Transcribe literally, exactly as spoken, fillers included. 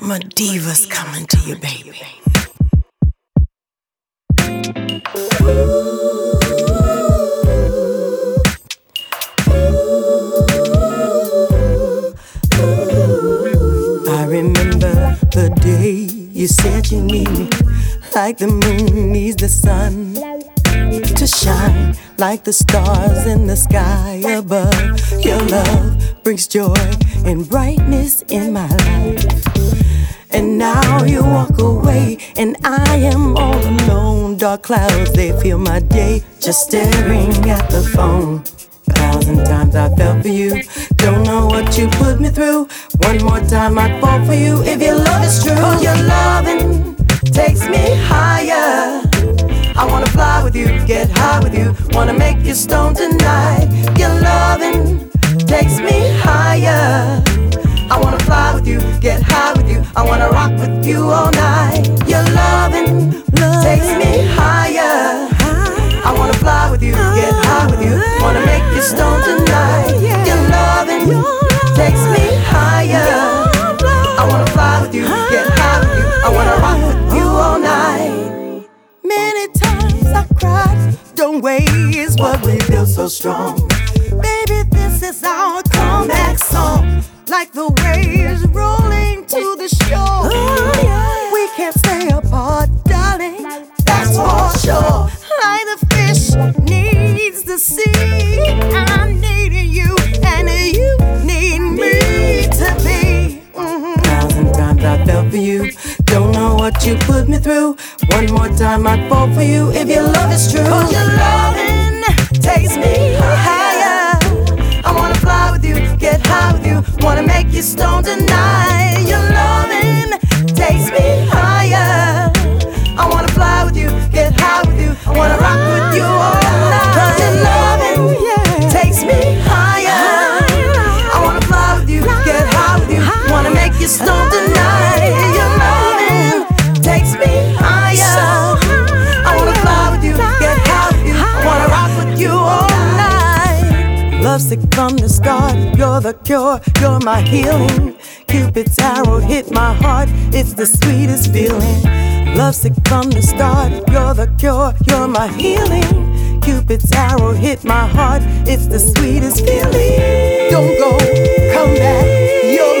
My diva's coming to you, baby. I remember the day you said you need me, like the moon needs the sun to shine, like the stars in the sky above. Your love brings joy and brightness in my life. And now you walk away, and I am all alone. Dark clouds, they fill my day, just staring at the phone. A thousand times I fell for you, don't know what you put me through. One more time I'd fall for you if your love is true. Cause your loving takes me higher. I wanna fly with you, get high with you, wanna make you stone tonight. Your loving takes me higher. I wanna fly with you, get high with you, I wanna rock with you all night. Your loving takes me higher. I wanna fly with you, get high with you, wanna make you stone tonight. Your loving takes me higher. I wanna fly with you, get high with you, I wanna rock with you all night. Many times I cried, don't waste what we feel so strong. Baby, this is our comeback song, like the waves rolling to the shore. Oh, yeah. We can't stay apart, darling, that's for sure. Like the fish needs the sea, I need you and you need me to be. Mm-hmm. Thousand times I fell for you, don't know what you put me through. One more time I'd fall for you if your love is true. Cause your loving takes me higher. I wanna fly with you, get high with you, wanna make you stone tonight. Your loving takes me higher. I wanna fly with you, get high with you, I wanna rock with you all night. Cause your loving yeah. takes me higher. I wanna fly with you, get high with you, wanna make you stone tonight. Your loving takes me higher. I wanna fly with you, get high with you, I wanna rock with you all night. Lovesick from the start, you're the cure, you're my healing. Cupid's arrow hit my heart, it's the sweetest feeling. Lovesick from the start, you're the cure, you're my healing. Cupid's arrow hit my heart, it's the sweetest feeling. Don't go, come back, you're